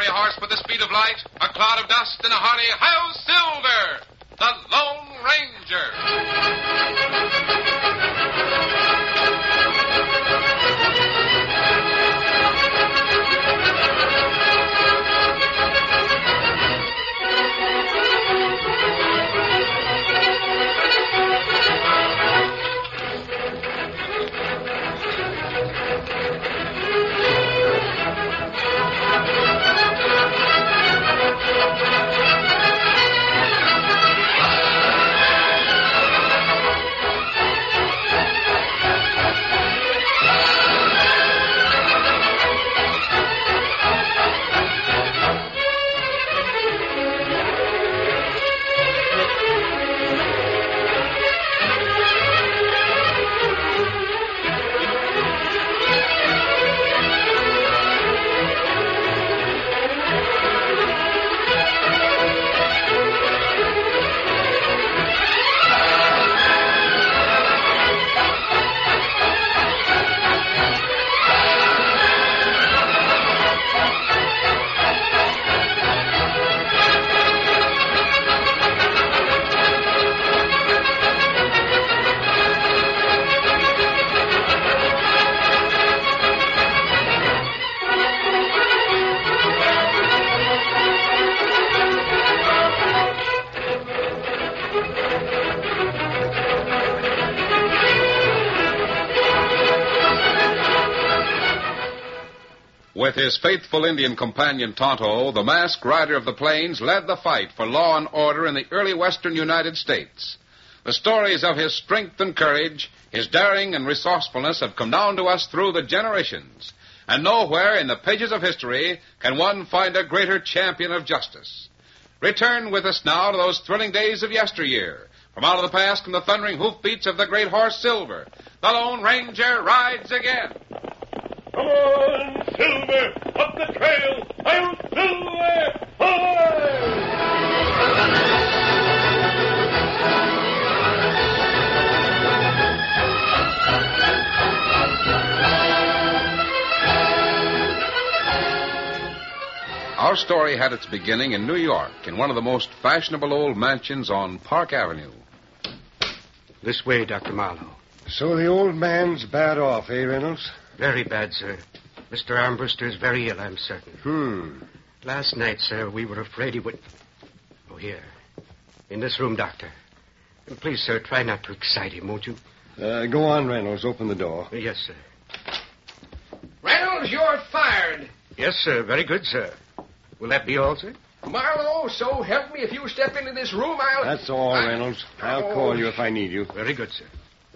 fiery horse with the speed of light, a cloud of dust, and a hearty Hi-Yo Silver, the Lone With his faithful Indian companion Tonto, the masked rider of the plains led the fight for law and order in the early western United States. The stories of his strength and courage, his daring and resourcefulness have come down to us through the generations. And nowhere in the pages of history can one find a greater champion of justice. Return with us now to those thrilling days of yesteryear. From out of the past come the thundering hoofbeats of the great horse Silver. The Lone Ranger rides again. Come on, Silver! Up the trail! I'm Silver! Hi! Our story had its beginning in New York, in one of the most fashionable old mansions on Park Avenue. This way, Dr. Marlowe. So the old man's bad off, eh, Reynolds? Very bad, sir. Mr. Armbruster is very ill, I'm certain. Last night, sir, we were afraid he would... Oh, here. In this room, Doctor. And please, sir, try not to excite him, won't you? Go on, Reynolds. Open the door. Yes, sir. Reynolds, you're fired. Yes, sir. Very good, sir. Will that be all, sir? Marlowe, so help me, if you step into this room, I'll... That's all, Reynolds. I'll call you if I need you. Very good, sir.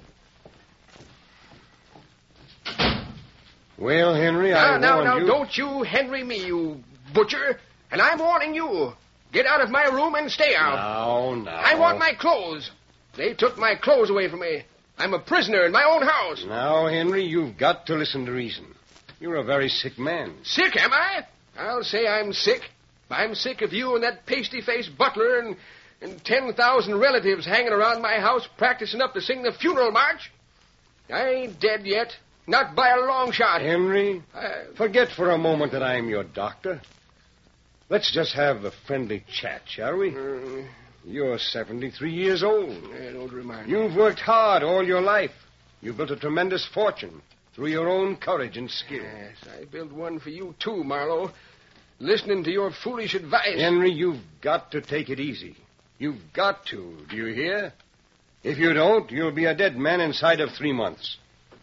Well, Henry, I warned you... Now, don't you Henry me, you butcher. And I'm warning you. Get out of my room and stay out. No. I want my clothes. They took my clothes away from me. I'm a prisoner in my own house. Now, Henry, you've got to listen to reason. You're a very sick man. Sick, am I? I'll say I'm sick. I'm sick of you and that pasty-faced butler and 10,000 relatives hanging around my house practicing up to sing the funeral march. I ain't dead yet. Not by a long shot. Henry, forget for a moment that I'm your doctor. Let's just have a friendly chat, shall we? You're 73 years old. Don't remind me. You've worked hard all your life. You've built a tremendous fortune through your own courage and skill. Yes, I built one for you, too, Marlowe. Listening to your foolish advice. Henry, you've got to take it easy. You've got to. Do you hear? If you don't, you'll be a dead man inside of 3 months.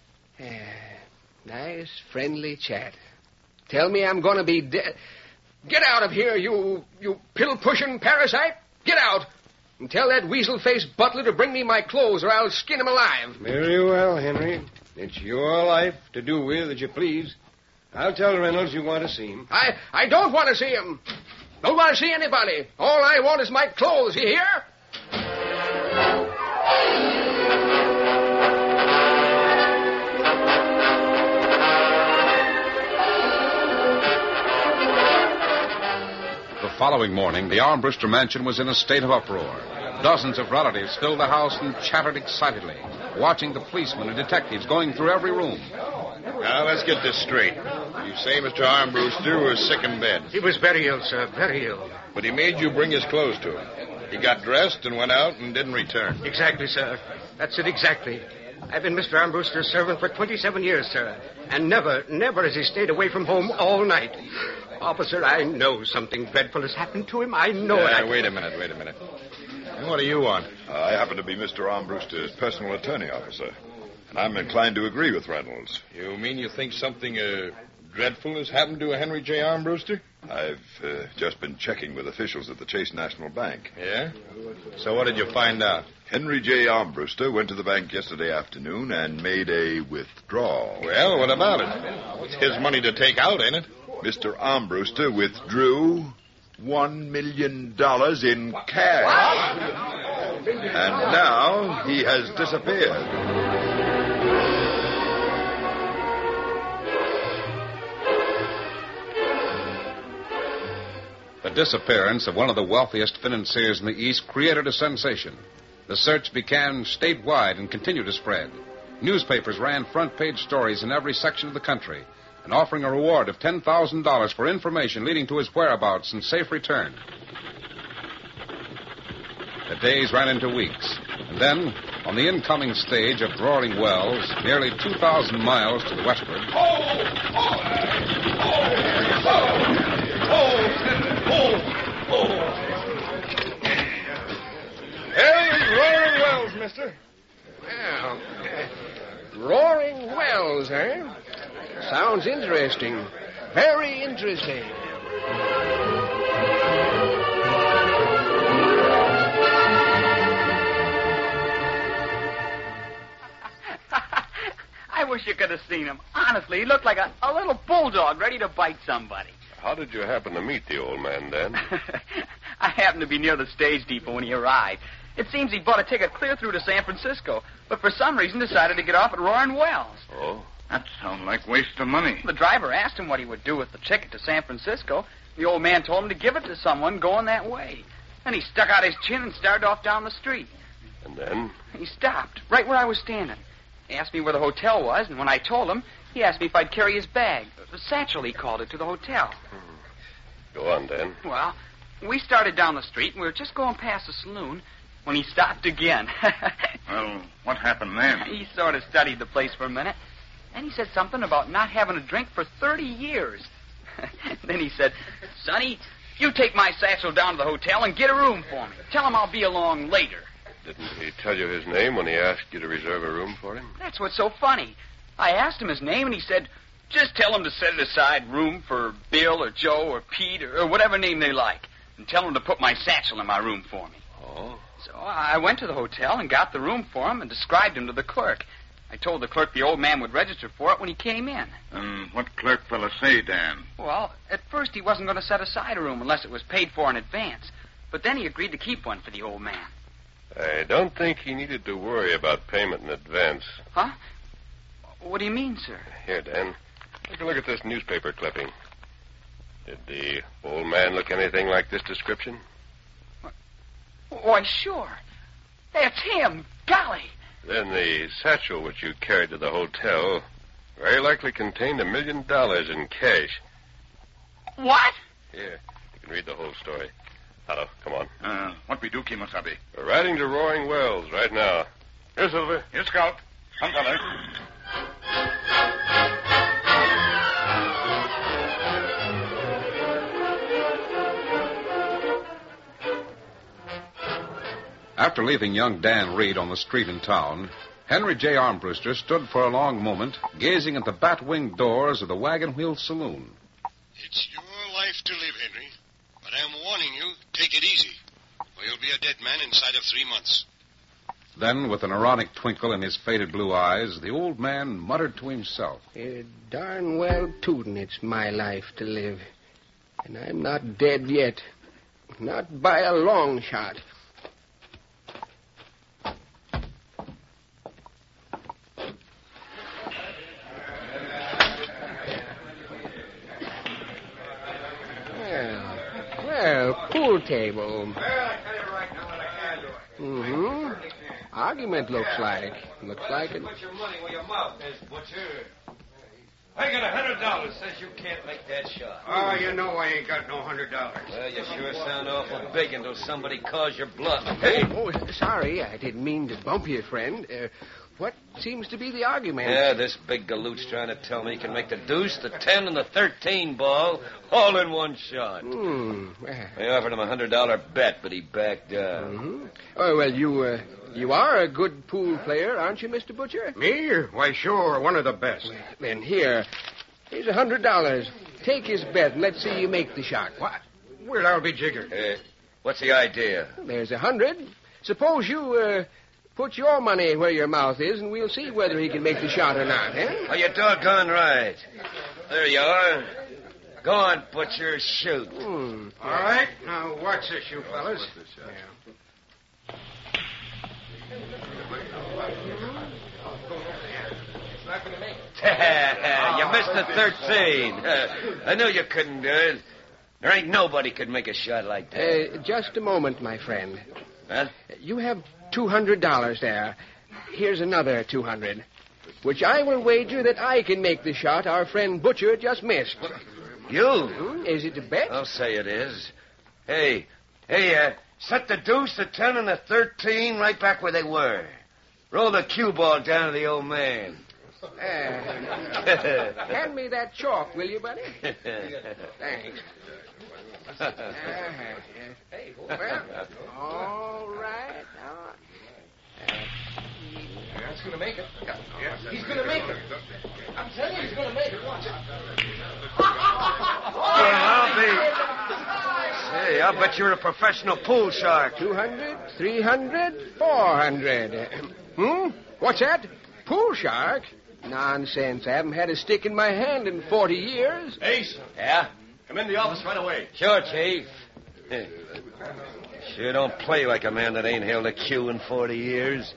Nice, friendly chat. Tell me I'm going to be dead. Get out of here, you pill-pushing parasite. Get out. And tell that weasel-faced butler to bring me my clothes or I'll skin him alive. Very well, Henry. It's your life to do with as you please. I'll tell Reynolds you want to see him. I don't want to see him. Don't want to see anybody. All I want is my clothes, you hear? The following morning, the Armbruster mansion was in a state of uproar. Dozens of relatives filled the house and chattered excitedly, watching the policemen and detectives going through every room. Now, let's get this straight. You say Mr. Armbruster was sick in bed, He was very ill, sir, very ill. but he made you bring his clothes to him. He got dressed and went out and didn't return. Exactly, sir. That's it, exactly. I've been Mr. Armbruster's servant for 27 years, sir. And never has he stayed away from home all night. Officer, I know something dreadful has happened to him. I know it. Wait a minute. And what do you want? I happen to be Mr. Armbruster's personal attorney, officer. And I'm inclined to agree with Reynolds. You mean you think something dreadful has happened to Henry J. Armbruster? I've just been checking with officials at the Chase National Bank. Yeah? So what did you find out? Henry J. Armbruster went to the bank yesterday afternoon and made a withdrawal. Well, what about it? It's his money to take out, ain't it? Mr. Armbruster withdrew $1 million in cash. And now he has disappeared. The disappearance of one of the wealthiest financiers in the East created a sensation. The search began statewide and continued to spread. Newspapers ran front-page stories in every section of the country and offering a reward of $10,000 for information leading to his whereabouts and safe return. The days ran into weeks, and then, on the incoming stage of Roaring Wells, nearly 2,000 miles to the westward, Hey, Roaring Wells, mister. Well, Roaring Wells, eh? Sounds interesting. Very interesting. I wish you could have seen him. Honestly, he looked like a little bulldog ready to bite somebody. How did you happen to meet the old man, then? I happened to be near the stage depot when he arrived. It seems he bought a ticket clear through to San Francisco, but for some reason decided to get off at Roaring Wells. Oh? That sounds like waste of money. The driver asked him what he would do with the ticket to San Francisco. The old man told him to give it to someone going that way. Then he stuck out his chin and started off down the street. And then? He stopped, right where I was standing. He asked me where the hotel was, and when I told him, he asked me if I'd carry his bag. The satchel, he called it, to the hotel. Go on, then. Well, we started down the street, and we were just going past the saloon when he stopped again. Well, what happened then? He sort of studied the place for a minute. Then he said something about not having a drink for 30 years. Then he said, Sonny, you take my satchel down to the hotel and get a room for me. Tell him I'll be along later. Didn't he tell you his name when he asked you to reserve a room for him? That's what's so funny. I asked him his name, and he said, just tell him to set it aside room for Bill or Joe or Pete or whatever name they like, and tell him to put my satchel in my room for me. Oh? So I went to the hotel and got the room for him and described him to the clerk. I told the clerk the old man would register for it when he came in. What clerk fella say, Dan? Well, at first he wasn't going to set aside a room unless it was paid for in advance. But then he agreed to keep one for the old man. I don't think he needed to worry about payment in advance. Huh? What do you mean, sir? Here, Dan, take a look at this newspaper clipping. Did the old man look anything like this description? Why, sure. That's him. Golly. Then the satchel which you carried to the hotel very likely contained $1 million in cash. What? Here, you can read the whole story. Hello, come on. What we do, Kimosabe? We're riding to Roaring Wells right now. Here, Silver. Here, Scout. Come, fella. After leaving young Dan Reed on the street in town, Henry J. Armbruster stood for a long moment gazing at the bat-winged doors of the Wagon Wheel Saloon. It's your life to live, Henry. But I'm warning you, take it easy, or you'll be a dead man inside of 3 months. Then, with an ironic twinkle in his faded blue eyes, the old man muttered to himself. Darn well tootin' it's my life to live. And I'm not dead yet. Not by a long shot. Well, pool table. Well, I tell you right now what I can do. Mm-hmm. Argument looks like. Looks like it. Put your money where your mouth is, Butcher. I got $100. Says you can't make that shot. Oh, you know I ain't got no $100. Well, you sure sound awful big until somebody calls your bluff. Hey. Oh, sorry. I didn't mean to bump you, friend. What seems to be the argument? Yeah, this big galoot's trying to tell me he can make the deuce, the 10, and the 13 ball all in one shot. I offered him a $100 bet, but he backed out. Mm-hmm. Oh, well, you are a good pool player, aren't you, Mr. Butcher? Me? Why, sure. One of the best. Then here's $100. Take his bet and let's see you make the shot. What? Well, I'll be jiggered. What's the idea? There's 100. Suppose you put your money where your mouth is, and we'll see whether he can make the shot or not, eh? Oh, you're doggone right. There you are. Go on, Butcher, shoot. All right. Now, watch this, you fellas. You missed the 13. I knew you couldn't do it. There ain't nobody could make a shot like that. Just a moment, my friend. Huh? You have $200 there. Here's another 200, which I will wager that I can make the shot our friend Butcher just missed. You? Is it a bet? I'll say it is. Hey, set the deuce, the 10, and the 13 right back where they were. Roll the cue ball down to the old man. Hand me that chalk, will you, buddy? Thanks. Hey, well, all right. That's going to make it. He's going to make it. I'm telling you, he's going to make it. Watch it. I'll bet you're a professional pool shark. 200, 300, 400. What's that? Pool shark? Nonsense. I haven't had a stick in my hand in 40 years. Ace. Yeah? Come in the office right away. Sure, Chief. Sure don't play like a man that ain't held a cue in 40 years.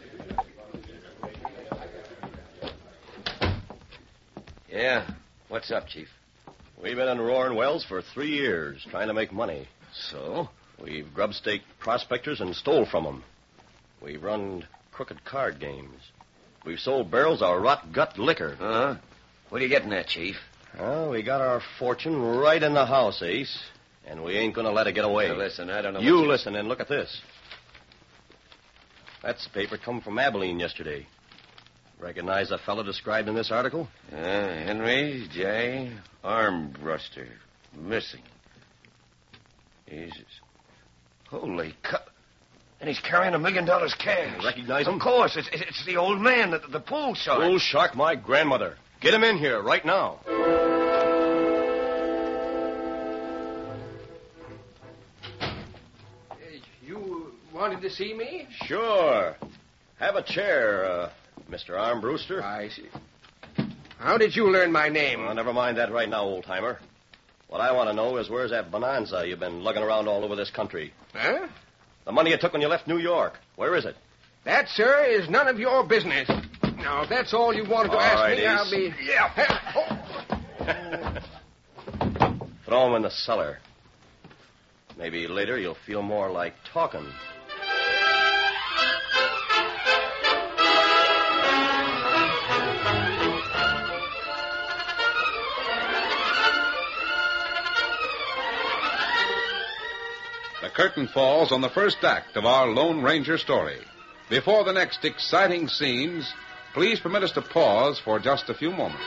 Yeah? What's up, Chief? We've been in Roaring Wells for 3 years, trying to make money. So? We've grub-staked prospectors and stole from them. We've run crooked card games. We've sold barrels of rot-gut liquor. Uh-huh. What are you getting at, Chief? Well, we got our fortune right in the house, Ace, and we ain't going to let it get away. Now, listen, I don't know You listen and look at this. That's the paper come from Abilene yesterday. Recognize the fellow described in this article? Henry J. Armbruster. Missing. Jesus. Holy cow. And he's carrying $1 million cash. You recognize him? Of course. It's the old man, the pool shark. Pool shark, my grandmother. Get him in here right now. You wanted to see me? Sure. Have a chair, Mr. Armbruster. I see. How did you learn my name? Well, never mind that right now, old-timer. What I want to know is where's that bonanza you've been lugging around all over this country? Huh? The money you took when you left New York. Where is it? That, sir, is none of your business. Now, if that's all you wanted to ask me, I'll be... Yeah. Throw him in the cellar. Maybe later you'll feel more like talking. The curtain falls on the first act of our Lone Ranger story. Before the next exciting scenes, please permit us to pause for just a few moments.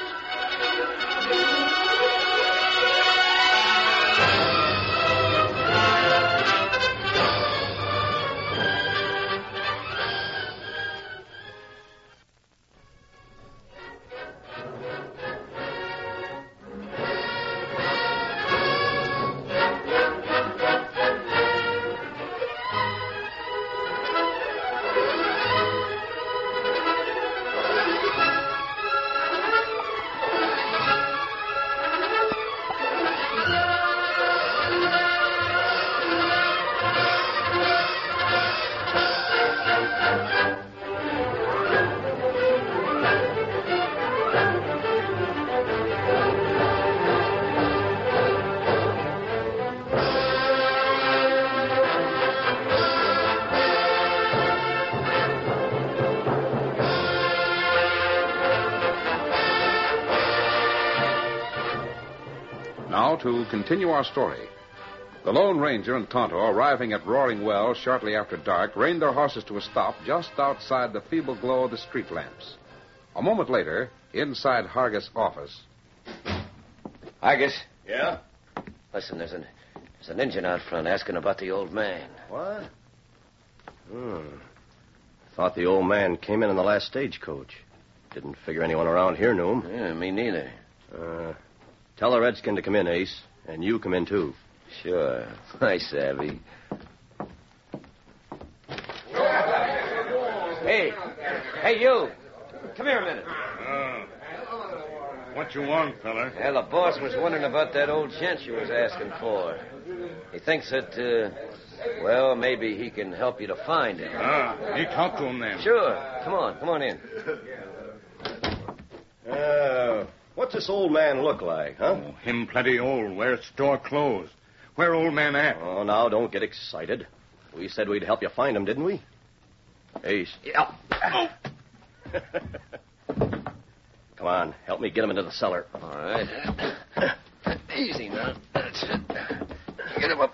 Now, to continue our story. The Lone Ranger and Tonto, arriving at Roaring Wells shortly after dark, reined their horses to a stop just outside the feeble glow of the street lamps. A moment later, inside Hargis' office. Hargis? Yeah? Listen, there's an engine out front asking about the old man. What? Thought the old man came in the last stagecoach. Didn't figure anyone around here knew him. Yeah, me neither. Tell the redskin to come in, Ace. And you come in, too. Sure. I savvy. Hey, you. Come here a minute. What you want, feller? Well, the boss was wondering about that old gent you was asking for. He thinks that, maybe he can help you to find him. He talked to him then. Sure. Come on in. What's this old man look like, huh? Oh, him plenty old. Wears store clothes. Where old man at? Oh, now, don't get excited. We said we'd help you find him, didn't we? Ace. Yeah. Come on, help me get him into the cellar. All right. Easy now. That's it. Get him up.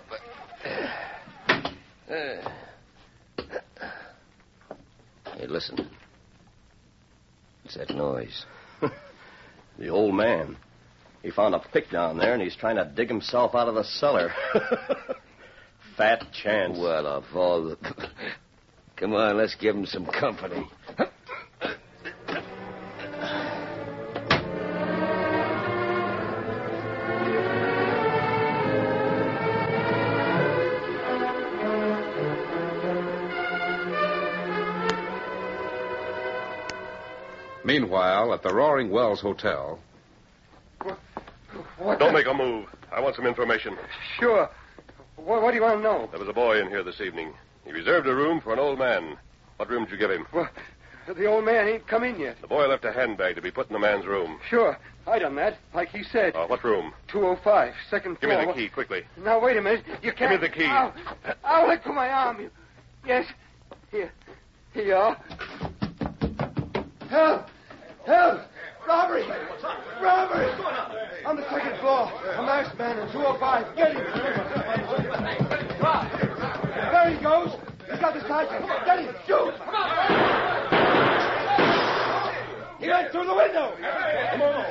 Hey, listen. What's that noise? The old man. He found a pick down there, and he's trying to dig himself out of the cellar. Fat chance. Well, of all the... Come on, let's give him some company. Meanwhile, at the Roaring Wells Hotel... Don't make a move. I want some information. Sure. What do you want to know? There was a boy in here this evening. He reserved a room for an old man. What room did you give him? Well, the old man ain't come in yet. The boy left a handbag to be put in the man's room. Sure. I done that, like he said. What room? 205, second Give floor. me the key, quickly. Now, wait a minute. You can't... Give me the key. I'll let go my arm. Yes. Here you are. Help! Robbery! Robbery! On the second floor. A masked man in 205. Get him! There he goes. He's got the sergeant. Get him! Shoot! Come on! He went through the window! Come on!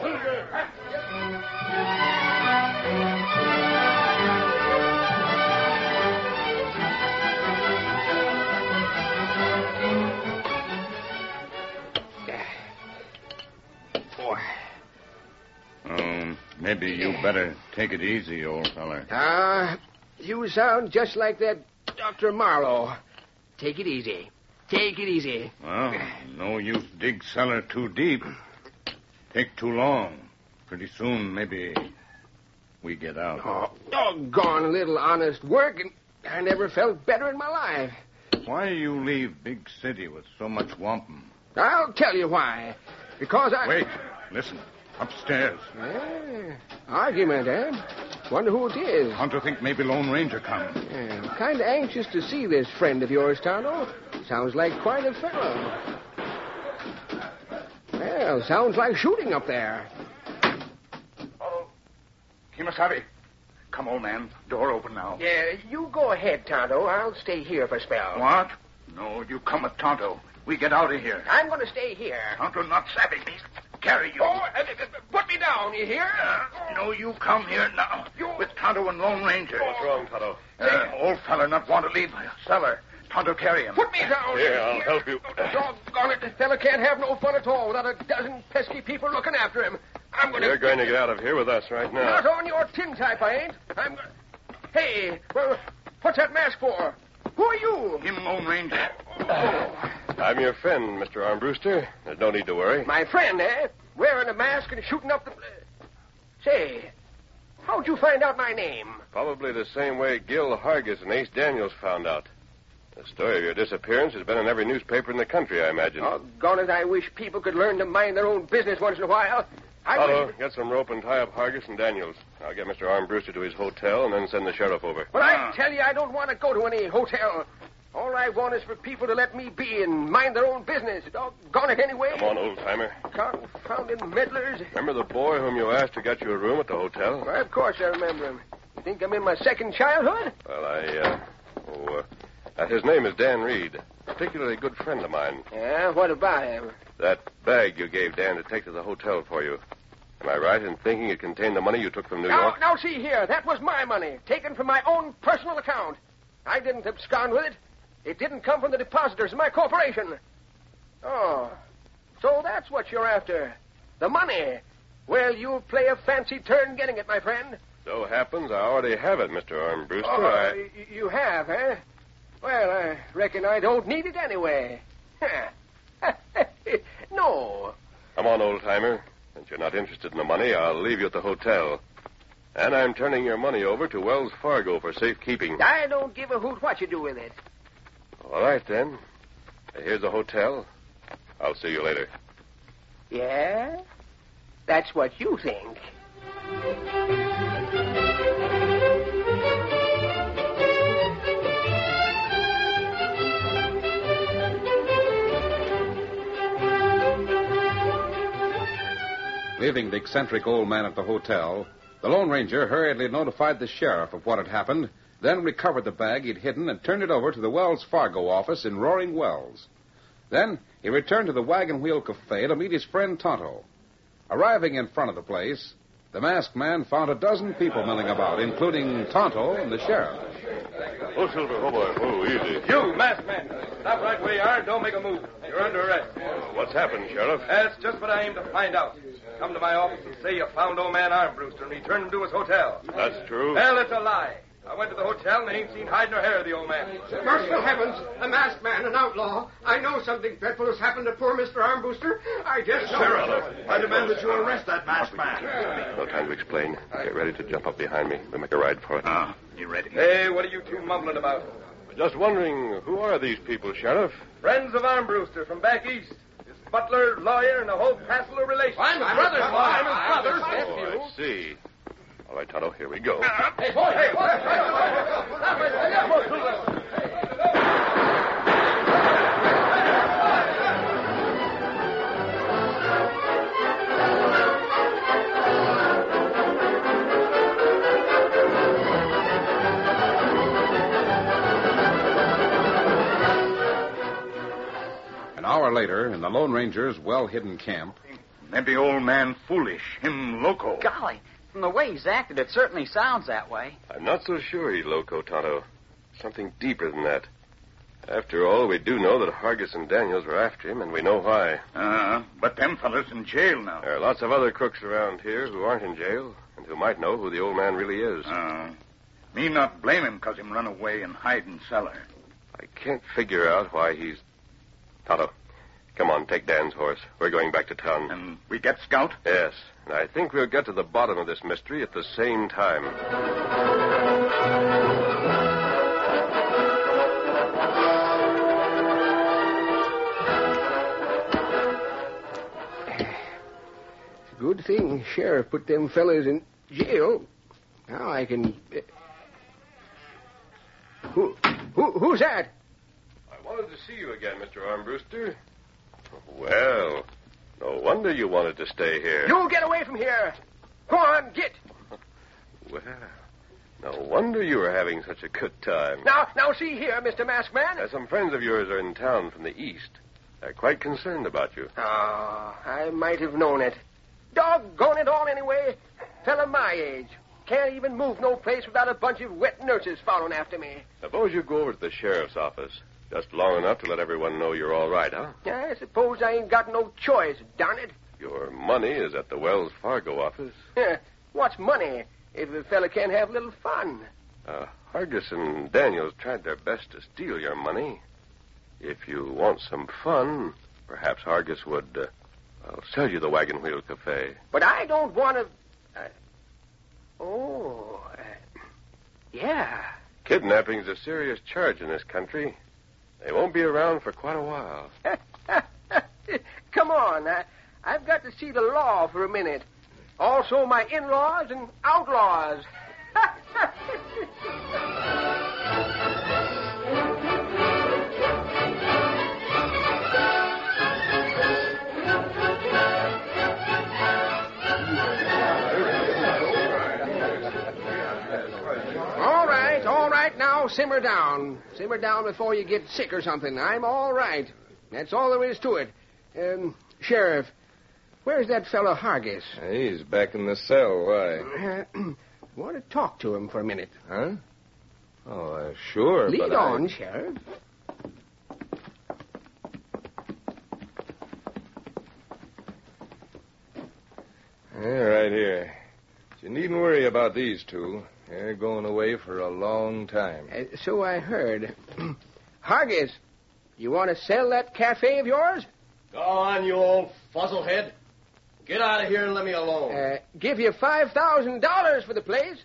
Maybe you better take it easy, old feller. You sound just like that Dr. Marlowe. Take it easy. Take it easy. Well, no use dig cellar too deep. Take too long. Pretty soon, maybe we get out. Oh, doggone little honest work, and I never felt better in my life. Why you leave big city with so much wampum? I'll tell you why. Because I... Wait, listen. Upstairs. Yeah, argument, eh? Wonder who it is. Tonto think maybe Lone Ranger come. Yeah, kind of anxious to see this friend of yours, Tonto. Sounds like quite a fellow. Well, sounds like shooting up there. Oh, Kimasabi. Come, old man. Door open now. Yeah, you go ahead, Tonto. I'll stay here for a spell. What? No, you come with Tonto. We get out of here. I'm going to stay here. Tonto not savvy, please. Carry you. Oh, put me down, you hear? No, you come here now. With Tonto and Lone Ranger. What's wrong, Tonto? Old feller not want to leave cellar. Tonto carry him. Put me down. Here, I'll help you. Doggone it, the fella can't have no fun at all without a dozen pesky people looking after him. You're going to get out of here with us right now. Not on your tin type, I ain't. Hey, well, what's that mask for? Who are you? Him, Lone Ranger. I'm your friend, Mr. Armbruster. There's no need to worry. My friend, eh? Wearing a mask and shooting up the... Say, how'd you find out my name? Probably the same way Gil Hargis and Ace Daniels found out. The story of your disappearance has been in every newspaper in the country, I imagine. Doggone it, I wish people could learn to mind their own business once in a while. Otto, get some rope and tie up Hargis and Daniels. I'll get Mr. Armbruster to his hotel and then send the sheriff over. But I tell you, I don't want to go to any hotel. All I want is for people to let me be and mind their own business. Doggone it anyway. Come on, old-timer. Confounded meddlers. Remember the boy whom you asked to get you a room at the hotel? Well, of course I remember him. You think I'm in my second childhood? Well, his name is Dan Reed. Particularly good friend of mine. Yeah, what about him? That bag you gave Dan to take to the hotel for you. Am I right in thinking it contained the money you took from New York? Now, see here. That was my money, taken from my own personal account. I didn't abscond with it. It didn't come from the depositors of my corporation. Oh, so that's what you're after. The money. Well, you'll play a fancy turn getting it, my friend. So happens I already have it, Mr. Armbruster. You have, eh? Well, I reckon I don't need it anyway. No. Come on, old-timer. Since you're not interested in the money, I'll leave you at the hotel. And I'm turning your money over to Wells Fargo for safekeeping. I don't give a hoot what you do with it. All right, then. Here's the hotel. I'll see you later. Yeah? That's what you think. Leaving the eccentric old man at the hotel, the Lone Ranger hurriedly notified the sheriff of what had happened, then recovered the bag he'd hidden and turned it over to the Wells Fargo office in Roaring Wells. Then he returned to the Wagon Wheel Cafe to meet his friend Tonto. Arriving in front of the place, the masked man found a dozen people milling about, including Tonto and the sheriff. Oh, Silver, oh, boy. Oh, easy. You, masked man. Stop right where you are and don't make a move. You're under arrest. What's happened, Sheriff? That's just what I aim to find out. Come to my office and say you found old man Armbruster and returned him to his hotel. That's true. Well, it's a lie. I went to the hotel and I ain't seen hide nor hair of the old man. Merciful heavens, a masked man, an outlaw. I know something dreadful has happened to poor Mr. Armbruster. I just know. Sheriff, I demand that you arrest that masked man. No time to explain. Get ready to jump up behind me. We'll make a ride for it. You ready? Hey, what are you two mumbling about? Just wondering, who are these people, Sheriff? Friends of Armbruster from back east. His butler, lawyer, and a whole passel of relations. I'm his brother-in-law. I'm his brother. Oh, I see. All right, Tonto, here we go. Hey, boy, hey, boy. An hour later, in the Lone Ranger's well-hidden camp... Maybe old man foolish, him loco. Golly, from the way he's acted, it certainly sounds that way. I'm not so sure he's loco, Tonto. Something deeper than that. After all, we do know that Hargis and Daniels were after him, and we know why. But them fellas in jail now. There are lots of other crooks around here who aren't in jail, and who might know who the old man really is. Me not blame him because him run away and hide in cellar. I can't figure out why he's... Tonto, come on, take Dan's horse. We're going back to town. And we get Scout? Yes, and I think we'll get to the bottom of this mystery at the same time. Good thing Sheriff put them fellas in jail. Now I can... Who's that? I wanted to see you again, Mr. Armbruster. Well, no wonder you wanted to stay here. You get away from here. Go on, get. Well, no wonder you were having such a good time. Now, see here, Mr. Masked Man. Some friends of yours are in town from the east. They're quite concerned about you. Oh, I might have known it. Doggone it all anyway. Fella my age. Can't even move no place without a bunch of wet nurses following after me. Suppose you go over to the sheriff's office. Just long enough to let everyone know you're all right, huh? I suppose I ain't got no choice, darn it. Your money is at the Wells Fargo office. What's money if a fella can't have a little fun? Hargis and Daniels tried their best to steal your money. If you want some fun, perhaps Hargis would sell you the Wagon Wheel Cafe. But I don't want to... yeah. Kidnapping's a serious charge in this country. They won't be around for quite a while. Come on. I've got to see the law for a minute. Also my in-laws and outlaws. Now, simmer down. Simmer down before you get sick or something. I'm all right. That's all there is to it. Sheriff, where's that fellow Hargis? He's back in the cell. Why? Want to talk to him for a minute. Huh? Oh, sure. Lead but on, Sheriff. Right here. You needn't worry about these two. They're going away for a long time. So I heard. Hargis, you want to sell that cafe of yours? Go on, you old fuzzlehead. Get out of here and let me alone. Give you $5,000 for the place.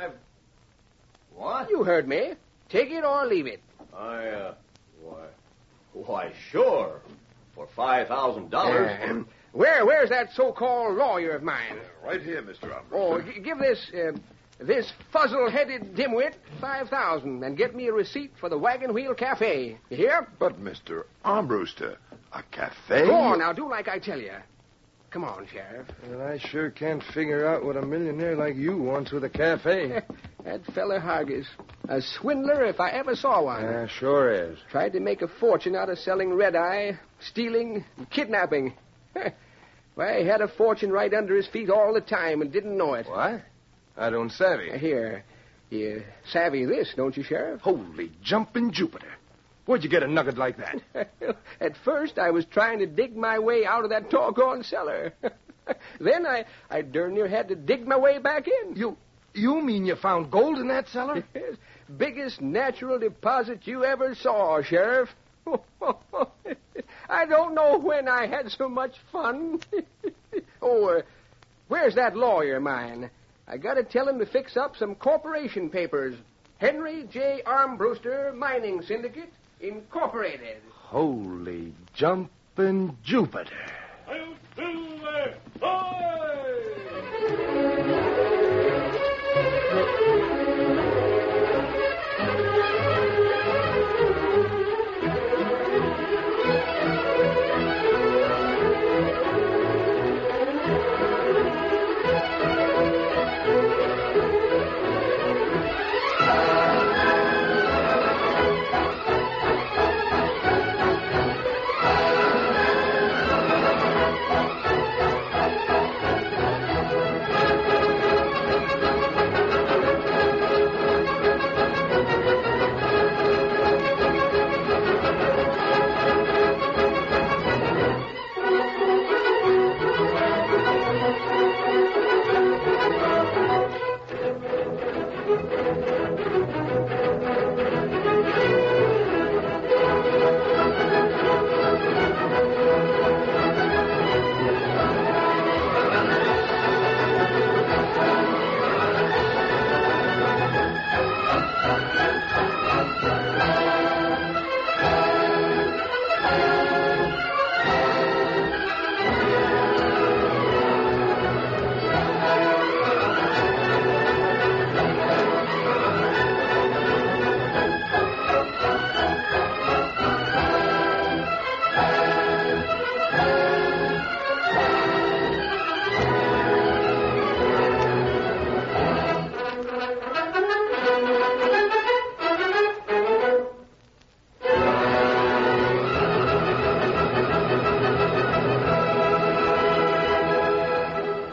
What? You heard me. Take it or leave it. Why, sure. For $5,000. Where's that so-called lawyer of mine? Right here, Mr. Armbruster. Oh, give this fuzzle-headed dimwit $5,000 and get me a receipt for the Wagon Wheel Cafe. You hear? But, Mr. Armbruster, a cafe? Go on now, do like I tell you. Come on, Sheriff. Well, I sure can't figure out what a millionaire like you wants with a cafe. That fella Hargis. A swindler if I ever saw one. Yeah, sure is. Tried to make a fortune out of selling red-eye, stealing, and kidnapping. Why, he had a fortune right under his feet all the time and didn't know it. What? I don't savvy. Here, you savvy this, don't you, Sheriff? Holy jumping Jupiter. Where'd you get a nugget like that? At first, I was trying to dig my way out of that doggone cellar. Then I darn near had to dig my way back in. You mean you found gold in that cellar? Yes. Biggest natural deposit you ever saw, Sheriff. I don't know when I had so much fun. Where's that lawyer of mine? I got to tell him to fix up some corporation papers. Henry J. Armbruster Mining Syndicate, Incorporated. Holy jumping Jupiter.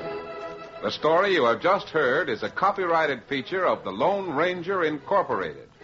The story you have just heard is a copyrighted feature of the Lone Ranger Incorporated.